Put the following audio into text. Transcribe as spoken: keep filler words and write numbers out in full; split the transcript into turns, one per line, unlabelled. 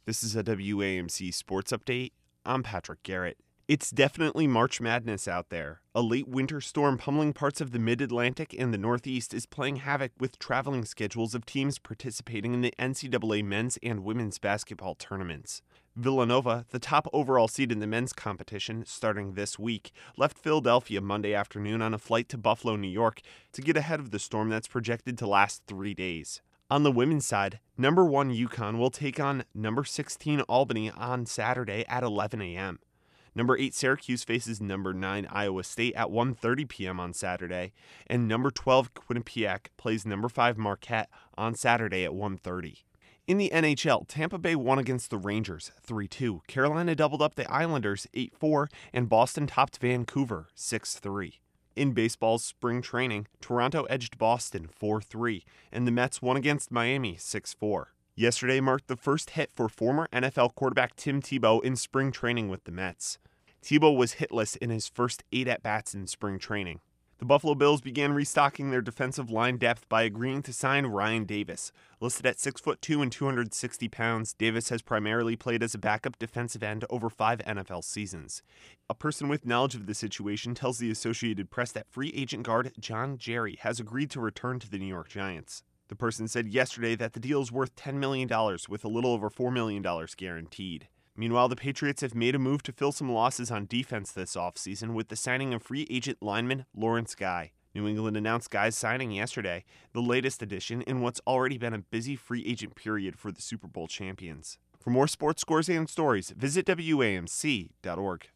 This is a W A M C Sports Update. I'm Patrick Garrett. It's definitely March Madness out there. A late winter storm pummeling parts of the Mid-Atlantic and the Northeast is playing havoc with traveling schedules of teams participating in the N C double A men's and women's basketball tournaments. Villanova, the top overall seed in the men's competition starting this week, left Philadelphia Monday afternoon on a flight to Buffalo, New York, to get ahead of the storm that's projected to last three days. On the women's side, number one UConn will take on number sixteen Albany on Saturday at eleven a.m. Number eight Syracuse faces number nine Iowa State at one thirty p.m. on Saturday, and number twelve Quinnipiac plays number five Marquette on Saturday at one thirty. In the N H L, Tampa Bay won against the Rangers three two, Carolina doubled up the Islanders eight four, and Boston topped Vancouver six three. In baseball's spring training, Toronto edged Boston four three, and the Mets won against Miami six four. Yesterday marked the first hit for former N F L quarterback Tim Tebow in spring training with the Mets. Tebow was hitless in his first eight at-bats in spring training. The Buffalo Bills began restocking their defensive line depth by agreeing to sign Ryan Davis. Listed at six foot two and two hundred sixty pounds, Davis has primarily played as a backup defensive end over five N F L seasons. A person with knowledge of the situation tells the Associated Press that free agent guard John Jerry has agreed to return to the New York Giants. The person said yesterday that the deal is worth ten million dollars with a little over four million dollars guaranteed. Meanwhile, the Patriots have made a move to fill some losses on defense this offseason with the signing of free agent lineman Lawrence Guy. New England announced Guy's signing yesterday, the latest addition in what's already been a busy free agent period for the Super Bowl champions. For more sports scores and stories, visit W A M C dot org.